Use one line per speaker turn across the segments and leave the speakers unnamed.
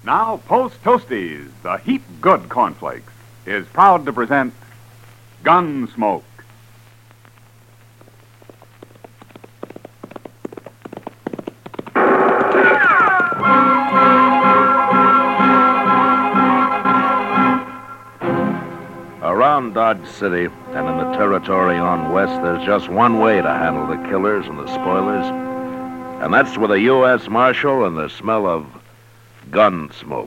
Now, Post Toasties, the heap good cornflakes, is proud to present Gunsmoke.
Around Dodge City and in the territory on west, there's just one way to handle the killers and the spoilers, and that's with a U.S. Marshal and the smell of gun smoke.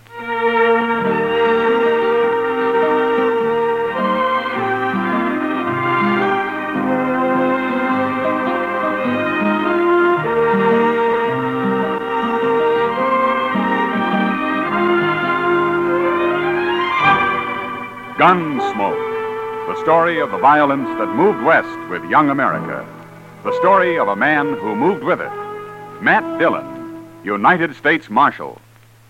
Gunsmoke, the story of the violence that moved west with young America. The story of a man who moved with it. Matt Dillon, United States Marshal.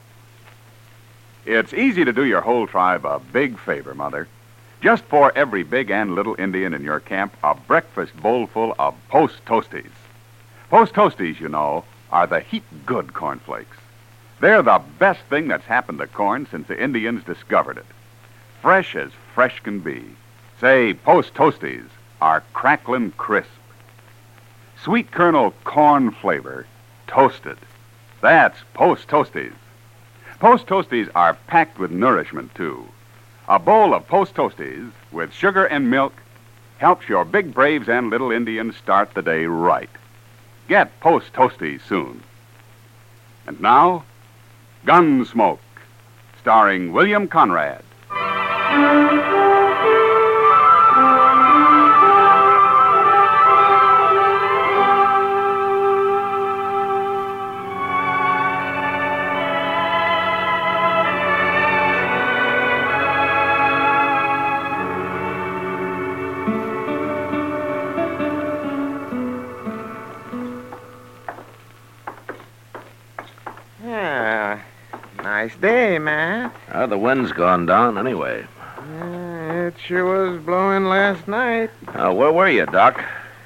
It's easy to do your whole tribe a big favor, Mother. Just pour every big and little Indian in your camp a breakfast bowl full of Post Toasties. Post Toasties, you know, are the heap good cornflakes. They're the best thing that's happened to corn since the Indians discovered it. Fresh as fresh can be. Say, Post Toasties are cracklin' crisp. Sweet kernel corn flavor, toasted. That's Post Toasties. Post Toasties are packed with nourishment, too. A bowl of Post Toasties with sugar and milk helps your big braves and little Indians start the day right. Get Post Toasties soon. And now, Gunsmoke, starring William Conrad.
Yeah, nice day, Matt.
The wind's gone down anyway.
It sure was blowing last night.
Where were you, Doc?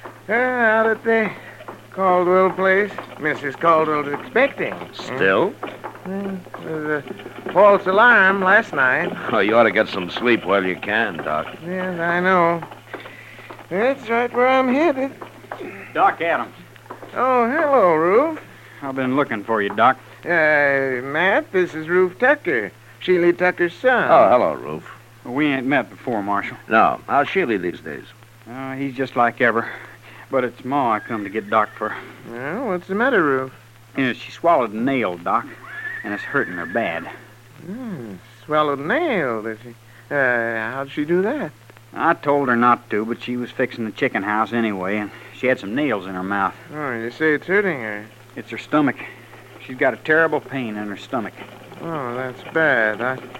Out at the Caldwell place. Mrs. Caldwell's expecting.
Still?
There was a false alarm last night.
Oh, you ought to get some sleep while you can, Doc.
Yes, I know. That's right where I'm headed.
Doc Adams.
Oh, hello, Roof.
I've been looking for you, Doc.
Matt, this is Roof Tucker, Sheely Tucker's son.
Oh, hello, Roof.
We ain't met before, Marshal.
No. How's Sheely these days?
He's just like ever. But it's Ma I come to get Doc for.
Well, what's the matter, Roof?
She swallowed a nail, Doc, and it's hurting her bad.
Swallowed a nail, did she? How'd she do that?
I told her not to, but she was fixing the chicken house anyway, and she had some nails in her mouth.
Oh, you say it's hurting her?
It's her stomach. She's got a terrible pain in her stomach.
Oh, that's bad.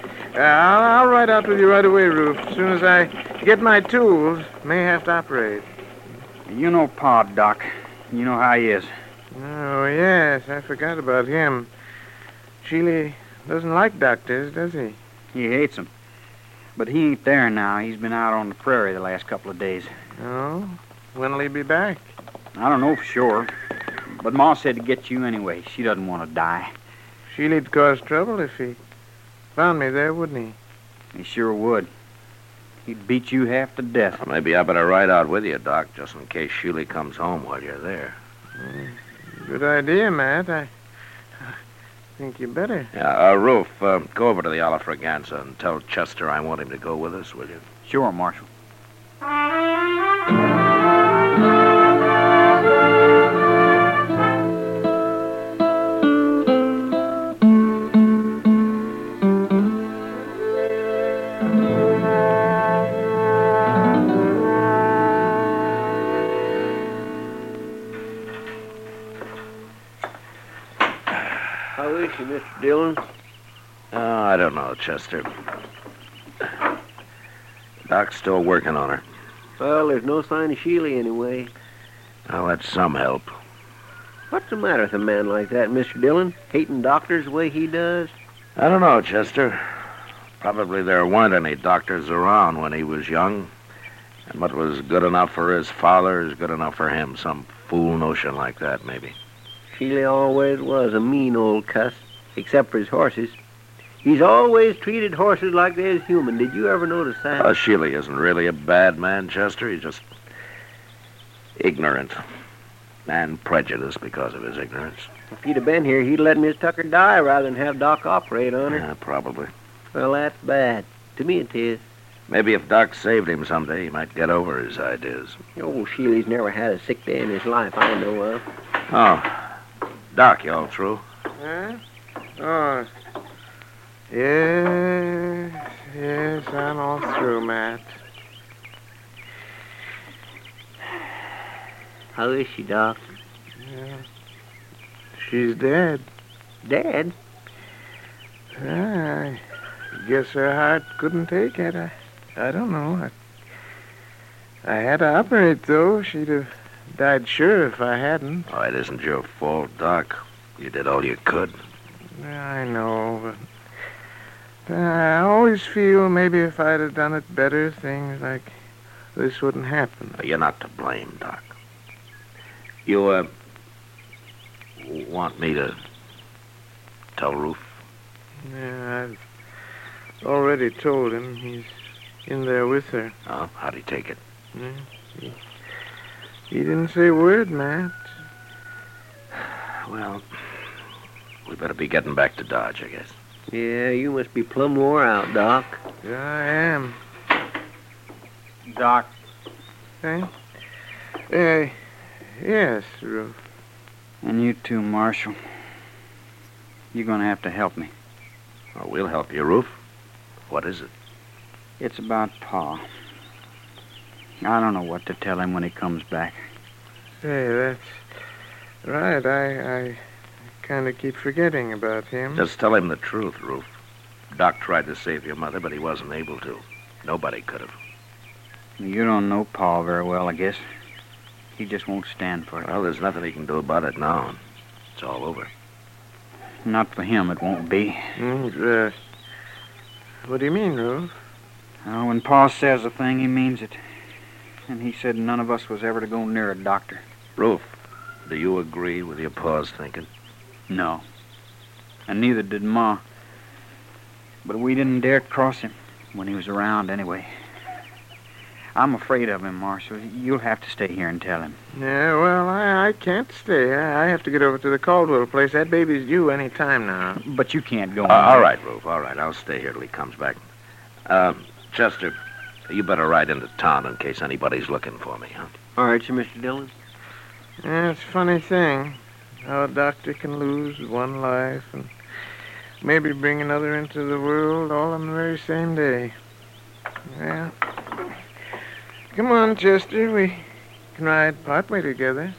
I'll ride out with you right away, Roof. As soon as I get my tools, may have to operate.
You know Pa, Doc. You know how he is.
Oh, yes, I forgot about him. Sheely doesn't like doctors, does he?
He hates them. But he ain't there now. He's been out on the prairie the last couple of days.
Oh? When'll he be back?
I don't know for sure. But Ma said to get you anyway. She doesn't want to die.
Sheely'd cause trouble if he found me there, wouldn't he?
He sure would. He'd beat you half to death.
Well, maybe I better ride out with you, Doc, just in case Sheely comes home while you're there.
Good idea, Matt. I think you better.
Yeah, Roof, go over to the Olafraganza and tell Chester I want him to go with us, will you?
Sure, Marshal.
How is she, Mr. Dillon?
Oh, I don't know, Chester. Doc's still working on her.
Well, there's no sign of Sheely anyway.
Well, that's some help.
What's the matter with a man like that, Mr. Dillon? Hating doctors the way he does?
I don't know, Chester. Probably there weren't any doctors around when he was young. And what was good enough for his father is good enough for him. Some fool notion like that, maybe.
Sheely always was a mean old cuss. except for his horses. He's always treated horses like they're human. Did you ever notice that?
Sheely isn't really a bad man, Chester. He's just ignorant and prejudiced because of his ignorance.
If he'd have been here, he'd let Miss Tucker die rather than have Doc operate on her.
Yeah, probably.
Well, that's bad. To me, it is.
Maybe if Doc saved him someday, he might get over his ideas.
Old Sheely's never had a sick day in his life I know of.
Oh, Doc, you all through?
Huh? Oh. Yes, I'm all through, Matt.
How is she, Doc?
Yeah. She's dead.
Dead?
I guess her heart couldn't take it. I don't know. I had to operate, though. She'd have died sure if I hadn't.
Oh, it isn't your fault, Doc. You did all you could.
I know, but I always feel maybe if I'd have done it better, things like this wouldn't happen.
You're not to blame, Doc. You, want me to tell Roof?
Yeah, I've already told him. He's in there with her.
Oh, how'd he take it?
Yeah, he didn't say a word, Matt.
Well, we better be getting back to Dodge, I guess.
Yeah, you must be plumb wore out, Doc.
Yeah, I am.
Doc,
Hey? Yes, Ruth.
and you too, Marshal. You're going to have to help me.
Oh, we'll help you, Roof. What is it?
It's about Pa. I don't know what to tell him when he comes back.
Hey, that's right. I kind of keep forgetting about him.
Just tell him the truth, Roof. Doc tried to save your mother, but he wasn't able to. Nobody could have.
You don't know Pa very well, I guess. He just won't stand for it.
Well, there's nothing he can do about it now. It's all over.
Not for him, it won't be.
What do you mean, Ruth?
When Pa says a thing, he means it. And he said none of us was ever to go near a doctor.
Roof, do you agree with your pa's thinking?
No. And neither did Ma. But we didn't dare cross him when he was around anyway. I'm afraid of him, Marshal. You'll have to stay here and tell him.
Yeah, well, I can't stay. I have to get over to the Caldwell place. That baby's due any time now.
But you can't go.
All right, Roof, all right. I'll stay here till he comes back. Chester, you better ride into town in case anybody's looking for me, huh?
All right, sir, Mr. Dillon.
Yeah, it's a funny thing how a doctor can lose one life and maybe bring another into the world all on the very same day. Yeah. Come on, Chester. We can ride partway together.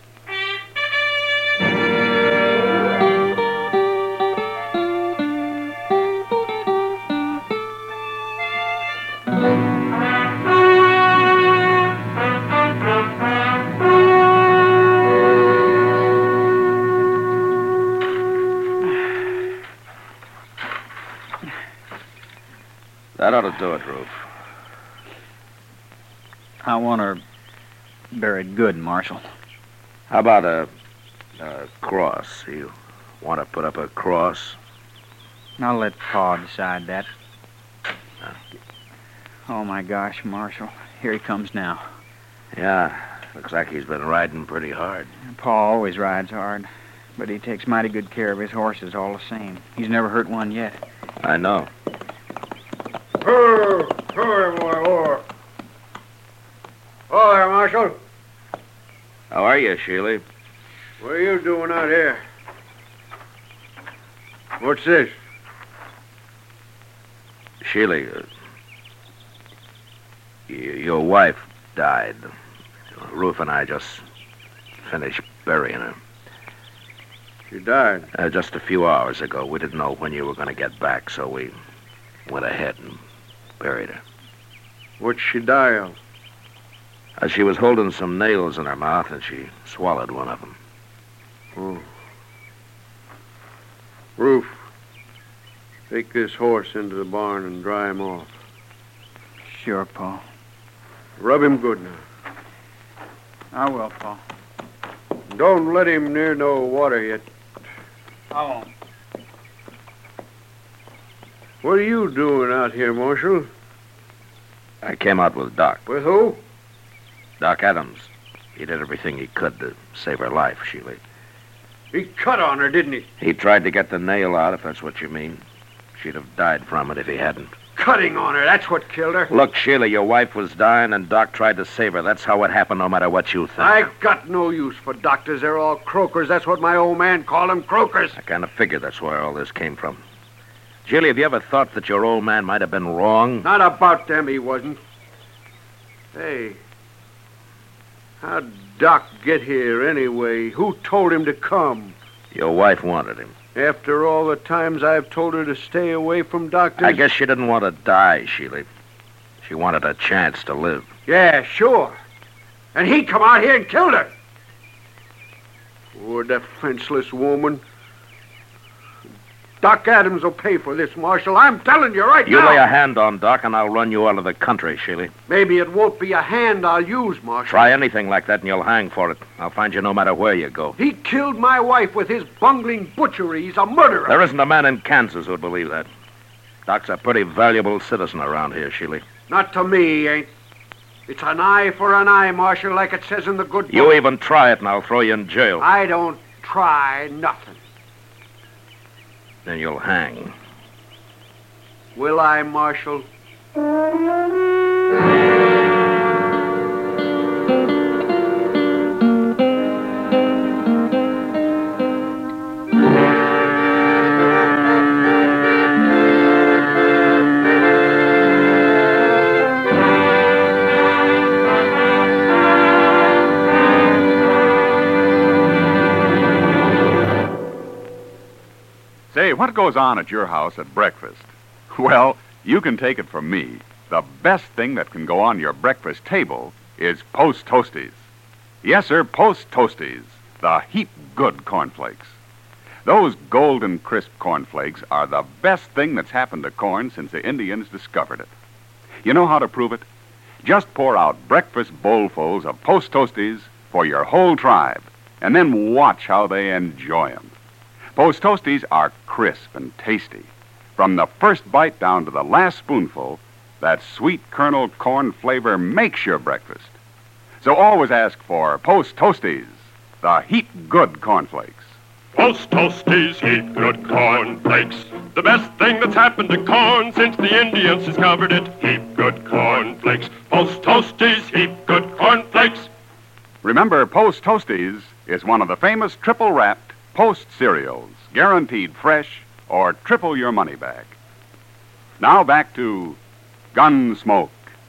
That ought to do it, Roof.
I want her buried good, Marshal.
How about a cross? You want to put up a cross?
I'll let Pa decide that. Oh, my gosh, Marshal. Here he comes now.
Yeah, looks like he's been riding pretty hard.
Pa always rides hard, but he takes mighty good care of his horses all the same. He's never hurt one yet.
I know.
Oh, there, Marshal.
How are you, Sheely?
What are you doing out here? What's this?
Sheely, your wife died. Roof and I just finished burying her.
She died.
Just a few hours ago. We didn't know when you were going to get back, so we went ahead and buried her.
What'd she die of?
She was holding some nails in her mouth, and she swallowed one of them.
Oh. Roof, take this horse into the barn and dry him off.
Sure, Pa.
Rub him good now.
I will, Pa.
Don't let him near no water yet.
I won't.
What are you doing out here, Marshal?
I came out with Doc.
With who?
Doc Adams. He did everything he could to save her life, Sheely.
He cut on her, didn't he?
He tried to get the nail out, if that's what you mean. She'd have died from it if he hadn't.
Cutting on her, that's what killed her.
Look, Sheila, your wife was dying and Doc tried to save her. That's how it happened, no matter what you think.
I got no use for doctors. They're all croakers. That's what my old man called them, croakers.
I kind of figured that's where all this came from. Sheila, have you ever thought that your old man might have been wrong?
Not about them, he wasn't. Hey, how'd Doc get here anyway? Who told him to come?
Your wife wanted him.
After all the times I've told her to stay away from doctors?
I guess she didn't want to die, Sheila. She wanted a chance to live.
Yeah, sure. And he come out here and killed her. Poor defenseless woman. Doc Adams will pay for this, Marshal. I'm telling you right now.
You lay a hand on Doc and I'll run you out of the country, Sheila.
Maybe it won't be a hand I'll use, Marshal.
Try anything like that and you'll hang for it. I'll find you no matter where you go.
He killed my wife with his bungling butchery. He's a murderer.
There isn't a man in Kansas who'd believe that. Doc's a pretty valuable citizen around here, Sheila.
Not to me, he ain't. It's an eye for an eye, Marshal, like it says in the good book.
You even try it and I'll throw you in jail.
I don't try nothing.
Then you'll hang.
Will I, Marshal?
Say, what goes on at your house at breakfast? Well, you can take it from me. The best thing that can go on your breakfast table is Post Toasties. Yes, sir, Post Toasties, the heap good cornflakes. Those golden crisp cornflakes are the best thing that's happened to corn since the Indians discovered it. You know how to prove it? Just pour out breakfast bowlfuls of Post Toasties for your whole tribe, and then watch how they enjoy 'em. Post Toasties are crisp and tasty. From the first bite down to the last spoonful, that sweet kernel corn flavor makes your breakfast. So always ask for Post Toasties, the heap good cornflakes.
Post Toasties, heap good cornflakes. The best thing that's happened to corn since the Indians discovered it. Heap good cornflakes. Post Toasties, heap good cornflakes.
Remember, Post Toasties is one of the famous triple-wrapped Post cereals, guaranteed fresh or triple your money back. Now back to Gunsmoke.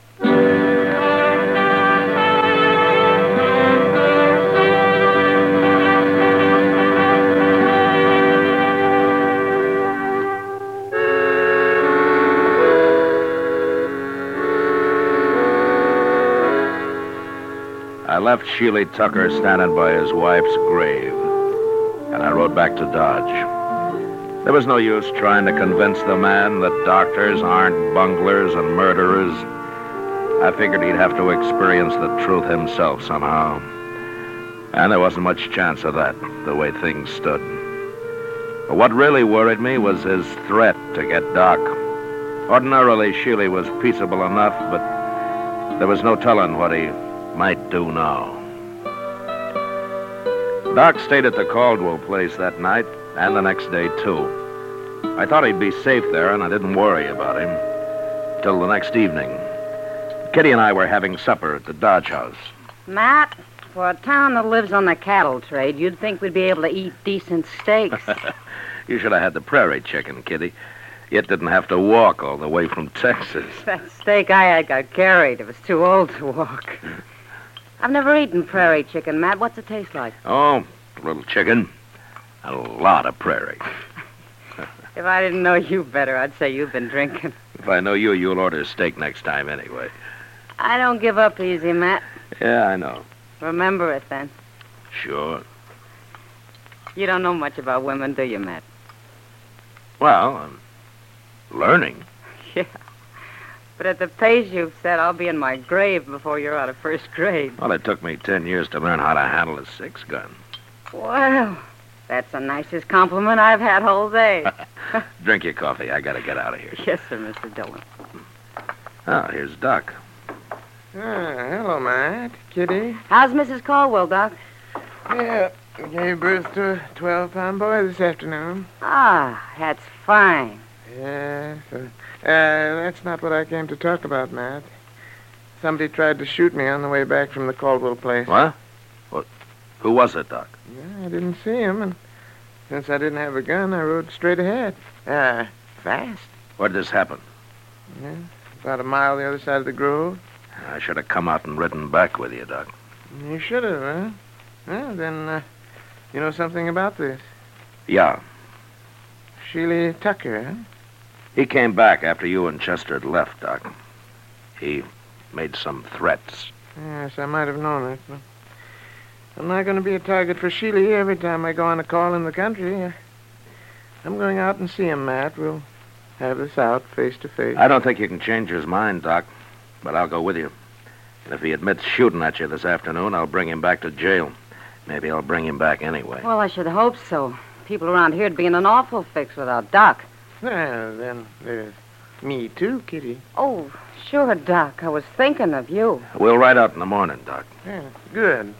I left Sheely Tucker standing by his wife's grave, and I rode back to Dodge. There was no use trying to convince the man that doctors aren't bunglers and murderers. I figured he'd have to experience the truth himself somehow. And there wasn't much chance of that, the way things stood. But what really worried me was his threat to get Doc. Ordinarily, Sheely was peaceable enough, but there was no telling what he might do now. Doc stayed at the Caldwell place that night and the next day, too. I thought he'd be safe there, and I didn't worry about him till the next evening. Kitty and I were having supper at the Dodge house.
Matt, for a town that lives on the cattle trade, you'd think we'd be able to eat decent steaks.
You should have had the prairie chicken, Kitty. It didn't have to walk all the way from Texas.
That steak I had got carried. It was too old to walk. I've never eaten prairie chicken, Matt. What's it taste like?
Oh, a little chicken, a lot of prairie.
If I didn't know you better, I'd say you've been drinking.
If I know you, you'll order steak next time anyway.
I don't give up easy, Matt.
Yeah, I know.
Remember it, then.
Sure.
You don't know much about women, do you, Matt?
Well, I'm learning.
Yeah. But at the pace you've set, I'll be in my grave before you're out of first grade.
Well, it took me 10 years to learn how to handle a 6-gun.
Well, That's the nicest compliment I've had all day.
Drink your coffee. I gotta get out of here.
Yes, sir, Mr. Dillon.
Oh, here's Doc.
Hello, Matt. Kitty.
How's Mrs. Caldwell, Doc?
Yeah, gave birth to a 12-pound boy this afternoon.
Ah, that's fine.
Yes. That's not what I came to talk about, Matt. Somebody tried to shoot me on the way back from the Caldwell place.
What? Who was it, Doc?
Yeah, I didn't see him, and since I didn't have a gun, I rode straight ahead. Fast.
Where did this happen?
Yeah, about a mile the other side of the grove.
I should have come out and ridden back with you, Doc.
You should have, huh? Well, then, you know something about this.
Yeah.
Sheely Tucker, huh?
He came back after you and Chester had left, Doc. He made some threats.
Yes, I might have known it. But I'm not going to be a target for Sheely every time I go on a call in the country. I'm going out and see him, Matt. We'll have this out face to face.
I don't think you can change his mind, Doc, but I'll go with you. And if he admits shooting at you this afternoon, I'll bring him back to jail. Maybe I'll bring him back anyway.
Well, I should hope so. People around here'd be in an awful fix without Doc.
Well, then there's me too, Kitty.
Oh, sure, Doc. I was thinking of you.
We'll ride out in the morning, Doc.
Yeah, good.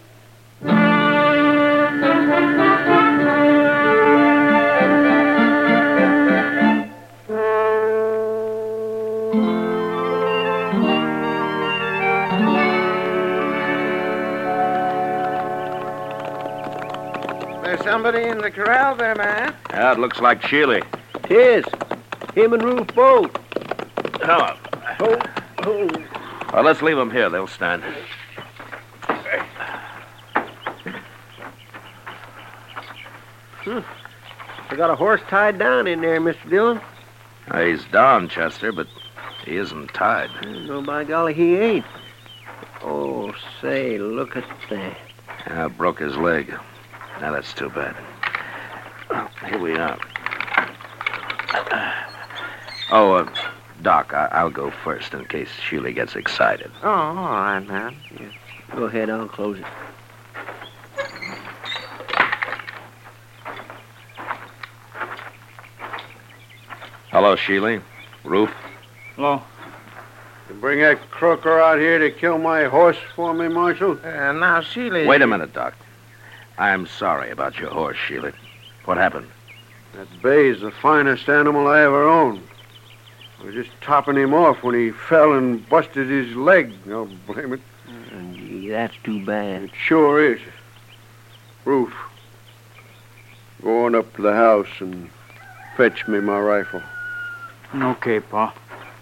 There's somebody in the corral there, man.
Yeah, it looks like Sheely.
Tis. Him and Ruth both.
Oh.
Oh.
Well, let's leave them here. They'll stand.
I got a horse tied down in there, Mr. Dillon.
He's down, Chester, but he isn't tied.
No, by golly, he ain't. Oh, say, look at that.
Yeah, broke his leg. Now, that's too bad. Well, here we are. Doc, I'll go first in case Sheely gets excited.
Oh, all right, man.
Yeah. Go ahead, I'll close it.
Hello, Sheely. Ruth.
Hello.
You bring that croaker out here to kill my horse for me, Marshal?
Now, Sheely...
Wait a minute, Doc. I'm sorry about your horse, Sheely. What happened?
That bay's the finest animal I ever owned. I was just topping him off when he fell and busted his leg. I'll blame it.
Gee, that's too bad.
It sure is. Ruth, go on up to the house and fetch me my rifle.
Okay, Pa.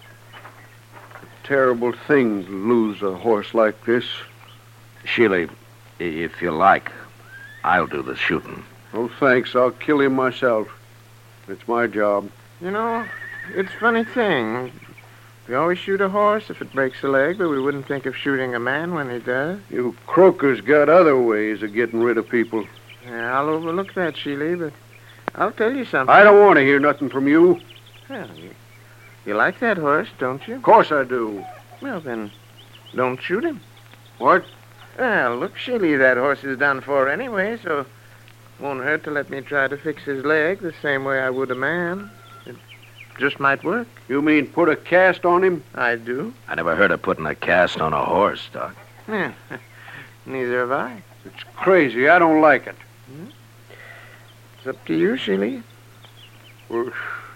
Terrible thing to lose a horse like this.
Sheely, if you like, I'll do the shooting.
Oh, thanks. I'll kill him myself. It's my job.
You know, it's a funny thing. We always shoot a horse if it breaks a leg, but we wouldn't think of shooting a man when he does.
You croakers got other ways of getting rid of people.
Yeah, I'll overlook that, Sheely, but I'll tell you something.
I don't want to hear nothing from you.
Well, you like that horse, don't you?
Of course I do.
Well, then, don't shoot him.
What?
Well, look, Sheely, that horse is done for anyway, so it won't hurt to let me try to fix his leg the same way I would a man. It just might work.
You mean put a cast on him?
I do.
I never heard of putting a cast on a horse, Doc.
Yeah, neither have I.
It's crazy. I don't like it.
It's up to you, Sheely.
Well,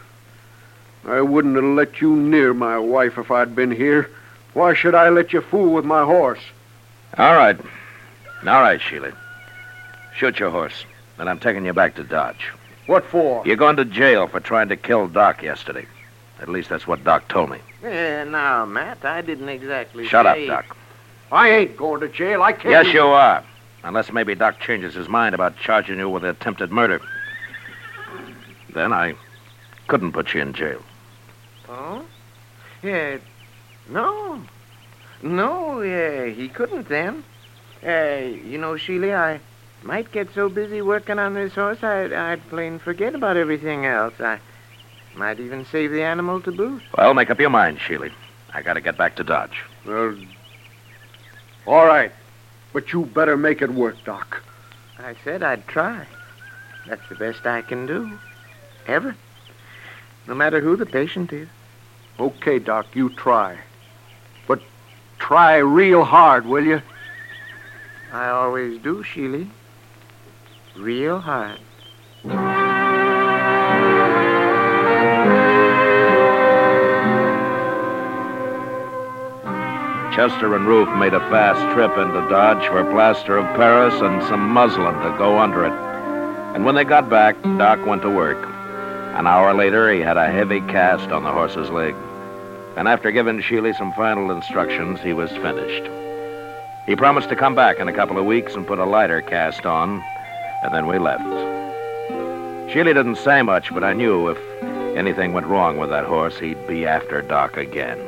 I wouldn't have let you near my wife if I'd been here. Why should I let you fool with my horse?
All right. All right, Sheely. Shoot your horse. Then I'm taking you back to Dodge.
What for?
You're going to jail for trying to kill Doc yesterday. At least that's what Doc told me.
Yeah, now, Matt, I didn't exactly
Shut up,
say...
Doc.
I ain't going to jail. I can't.
Yes, you are. Unless maybe Doc changes his mind about charging you with attempted murder. Then I couldn't put you in jail.
Oh? Yeah, no. No, he couldn't then. You know, Sheely, I might get so busy working on this horse, I'd plain forget about everything else. I might even save the animal to boot.
Well, make up your mind, Sheely. I gotta get back to Dodge.
Well, all right. But you better make it work, Doc.
I said I'd try. That's the best I can do. Ever. No matter who the patient is.
Okay, Doc, you try. But try real hard, will you?
I always do, Sheely. Real hard.
Chester and Ruth made a fast trip into Dodge for plaster of Paris and some muslin to go under it. And when they got back, Doc went to work. An hour later, he had a heavy cast on the horse's leg. And after giving Sheely some final instructions, he was finished. He promised to come back in a couple of weeks and put a lighter cast on, and then we left. Sheely didn't say much, but I knew if anything went wrong with that horse, he'd be after Doc again.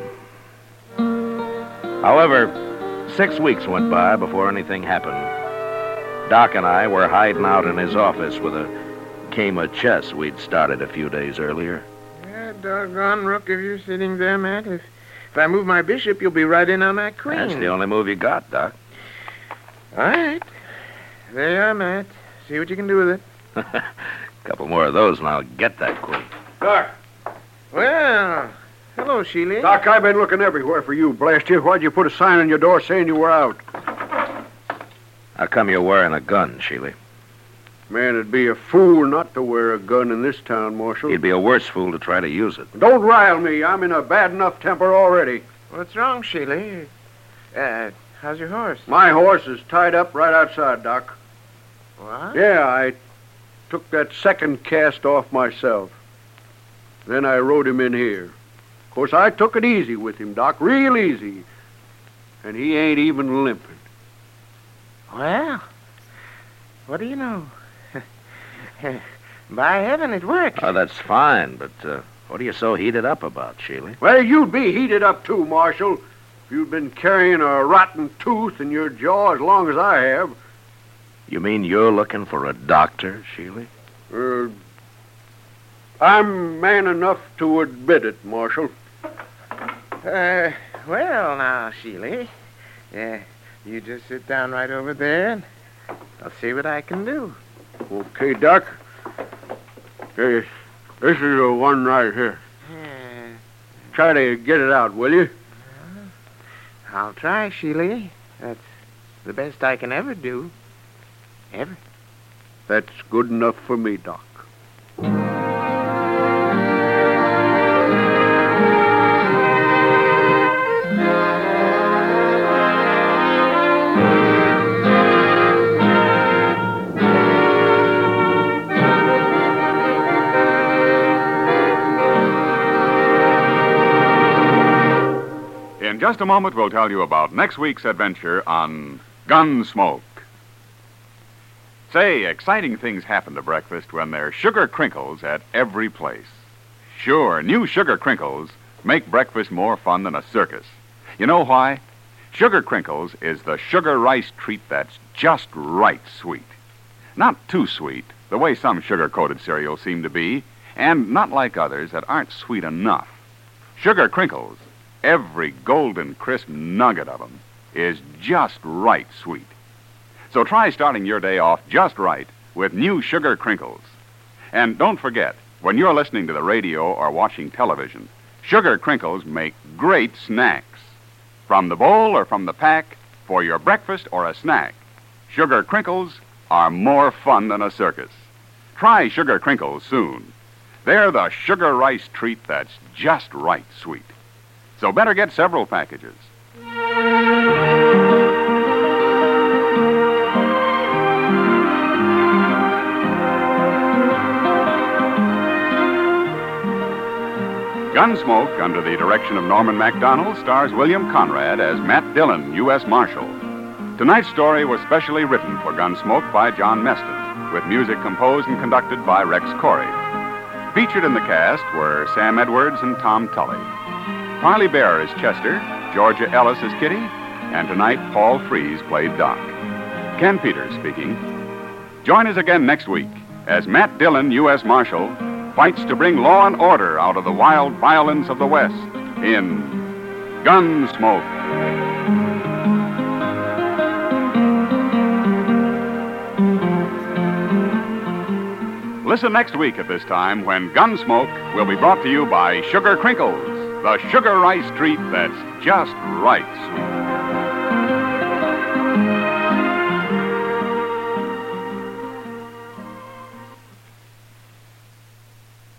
However, 6 weeks went by before anything happened. Doc and I were hiding out in his office with a game of chess we'd started a few days earlier.
Yeah, doggone rook, if you're sitting there, Matt. If I move my bishop, you'll be right in on that queen.
That's the only move you got, Doc.
All right. There you are, Matt. See what you can do with it.
A couple more of those and I'll get that queen.
Doc.
Well, hello, Sheely.
Doc, I've been looking everywhere for you, blast you. Why'd you put a sign on your door saying you were out?
How come you're wearing a gun, Sheely?
Man, it'd be a fool not to wear a gun in this town, Marshal.
You'd be a worse fool to try to use it.
Don't rile me. I'm in a bad enough temper already.
What's wrong, Sheely? How's your horse?
My horse is tied up right outside, Doc.
What?
Yeah, I took that second cast off myself. Then I rode him in here. Of course, I took it easy with him, Doc, real easy. And he ain't even limping.
Well, what do you know? By heaven, it works.
Oh, that's fine, but what are you so heated up about, Sheely?
Well, you'd be heated up too, Marshal. If you'd been carrying a rotten tooth in your jaw as long as I have.
You mean you're looking for a doctor, Sheely?
I'm man enough to admit it, Marshal.
Well, now, Sheely. You just sit down right over there, and I'll see what I can do.
Okay, Doc. Hey, this is the one right here. Try to get it out, will you?
I'll try, Sheely. That's the best I can ever do. Ever.
That's good enough for me, Doc.
In just a moment, we'll tell you about next week's adventure on Gunsmoke. Say, exciting things happen to breakfast when there's sugar crinkles at every place. Sure, new sugar crinkles make breakfast more fun than a circus. You know why? Sugar crinkles is the sugar rice treat that's just right sweet. Not too sweet, the way some sugar-coated cereals seem to be, and not like others that aren't sweet enough. Sugar crinkles, every golden crisp nugget of them, is just right sweet. So try starting your day off just right with new sugar crinkles. And don't forget, when you're listening to the radio or watching television, sugar crinkles make great snacks. From the bowl or from the pack, for your breakfast or a snack, sugar crinkles are more fun than a circus. Try sugar crinkles soon. They're the sugar rice treat that's just right sweet. So better get several packages. Gunsmoke, under the direction of Norman MacDonald, stars William Conrad as Matt Dillon, U.S. Marshal. Tonight's story was specially written for Gunsmoke by John Meston, with music composed and conducted by Rex Corey. Featured in the cast were Sam Edwards and Tom Tully. Parley Bear is Chester, Georgia Ellis is Kitty, and tonight Paul Frees played Doc. Ken Peters speaking. Join us again next week as Matt Dillon, U.S. Marshal, fights to bring law and order out of the wild violence of the West in Gunsmoke. Listen next week at this time when Gunsmoke will be brought to you by Sugar Crinkles, the sugar rice treat that's just right sweet.